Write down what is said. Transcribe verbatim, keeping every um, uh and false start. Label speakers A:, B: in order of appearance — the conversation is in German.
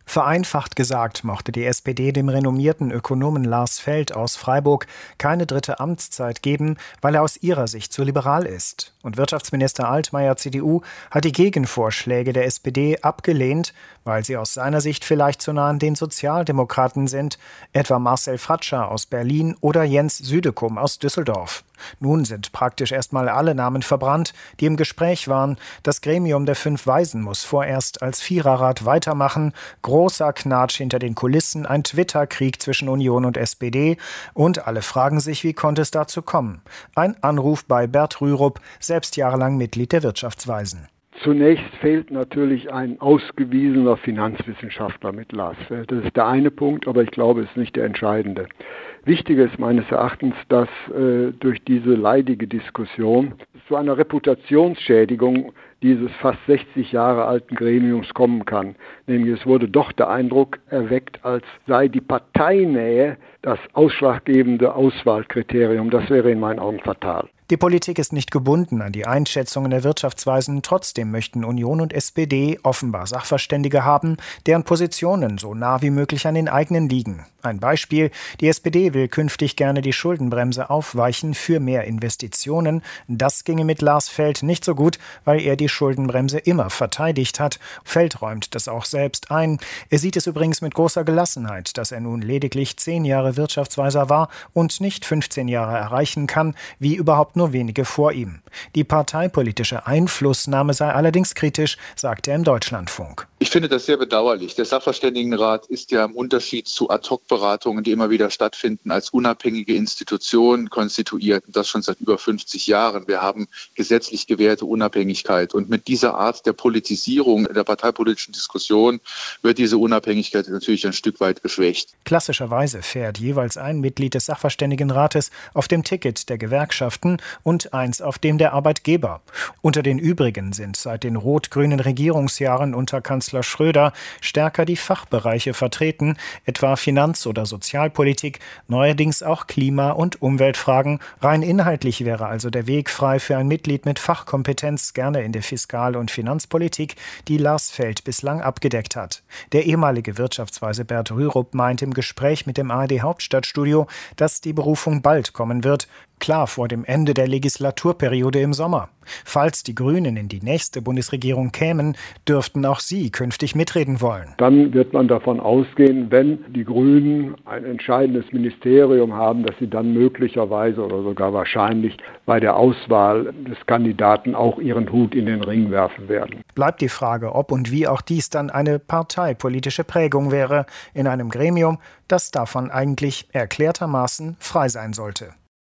A: Vereinfacht gesagt mochte die S P D dem renommierten Ökonomen Lars Feld aus Freiburg keine dritte Amtszeit geben, weil er aus ihrer Sicht zu liberal ist. Und Wirtschaftsminister Altmaier C D U hat die Gegenvorschläge der S P D abgelehnt, weil sie aus seiner Sicht vielleicht zu nah an den Sozialdemokraten sind, etwa Marcel Fratscher aus Berlin oder Jens Südekum aus Düsseldorf. Nun sind praktisch erstmal alle Namen verbrannt, die im Gespräch waren. Das Gremium der fünf Weisen muss vorerst als Viererrad weitermachen. Großer Knatsch hinter den Kulissen, ein Twitter-Krieg zwischen Union und S P D. Und alle fragen sich, wie konnte es dazu kommen? Ein Anruf bei Bert Rürup, selbst jahrelang Mitglied der Wirtschaftsweisen.
B: Zunächst fehlt natürlich ein ausgewiesener Finanzwissenschaftler mit Lars Feld. Das ist der eine Punkt, aber ich glaube, es ist nicht der entscheidende. Wichtig ist meines Erachtens, dass äh, durch diese leidige Diskussion zu einer Reputationsschädigung dieses fast sechzig Jahre alten Gremiums kommen kann. Nämlich es wurde doch der Eindruck erweckt, als sei die Parteinähe das ausschlaggebende Auswahlkriterium. Das wäre in meinen Augen fatal.
A: Die Politik ist nicht gebunden an die Einschätzungen der Wirtschaftsweisen. Trotzdem möchten Union und S P D offenbar Sachverständige haben, deren Positionen so nah wie möglich an den eigenen liegen. Ein Beispiel: Die S P D will künftig gerne die Schuldenbremse aufweichen für mehr Investitionen. Das ginge mit Lars Feld nicht so gut, weil er die Schuldenbremse immer verteidigt hat. Feld räumt das auch selbst ein. Er sieht es übrigens mit großer Gelassenheit, dass er nun lediglich zehn Jahre Wirtschaftsweiser war und nicht fünfzehn Jahre erreichen kann, wie überhaupt nur wenige vor ihm. Die parteipolitische Einflussnahme sei allerdings kritisch, sagt er im Deutschlandfunk.
C: Ich finde das sehr bedauerlich. Der Sachverständigenrat ist ja im Unterschied zu Ad-hoc-Beratungen, die immer wieder stattfinden, als unabhängige Institution konstituiert. Und das schon seit über fünfzig Jahren. Wir haben gesetzlich gewährte Unabhängigkeit. Und mit dieser Art der Politisierung der parteipolitischen Diskussion wird diese Unabhängigkeit natürlich ein Stück weit geschwächt.
A: Klassischerweise fährt jeweils ein Mitglied des Sachverständigenrates auf dem Ticket der Gewerkschaften und eins auf dem der Arbeitgeber. Unter den übrigen sind seit den rot-grünen Regierungsjahren unter Kanzler Schröder stärker die Fachbereiche vertreten, etwa Finanz- oder Sozialpolitik, neuerdings auch Klima- und Umweltfragen. Rein inhaltlich wäre also der Weg frei für ein Mitglied mit Fachkompetenz, gerne in der Fiskal- und Finanzpolitik, die Lars Feld bislang abgedeckt hat. Der ehemalige Wirtschaftsweise Bert Rürup meint im Gespräch mit dem A R D-Hauptstadtstudio, dass die Berufung bald kommen wird. Klar, vor dem Ende der Legislaturperiode im Sommer. Falls die Grünen in die nächste Bundesregierung kämen, dürften auch sie künftig mitreden wollen.
B: Dann wird man davon ausgehen, wenn die Grünen ein entscheidendes Ministerium haben, dass sie dann möglicherweise oder sogar wahrscheinlich bei der Auswahl des Kandidaten auch ihren Hut in den Ring werfen werden.
A: Bleibt die Frage, ob und wie auch dies dann eine parteipolitische Prägung wäre in einem Gremium, das davon eigentlich erklärtermaßen frei sein sollte.